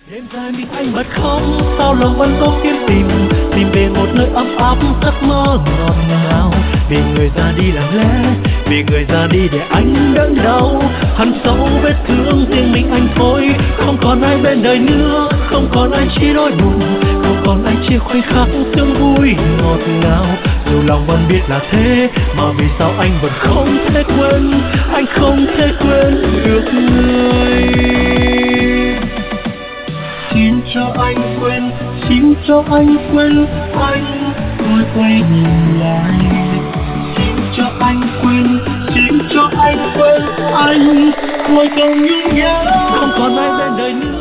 Đêm dài mình anh bật khóc, sao lòng vẫn cố kiếm tìm về một nơi ấm áp giấc mơ ngọt ngào. Vì người ra đi lặng lẽ, vì người ra đi để anh đớn đau. Hằn sâu vết thương riêng mình anh thôi, không còn ai bên đời nữa, không còn ai chỉ nỗi buồn, không còn ai chia khoảnh khắc sương vui ngọt ngào. Dù lòng vẫn biết là thế, mà vì sao anh vẫn không thể quên, anh không thể quên được người. Xin cho anh quên, xin cho anh quên anh, tôi quay nhìn lại. Xin cho anh quên, xin cho anh quên anh, tôi không nhung nhớ, không còn ai bên đời nữa.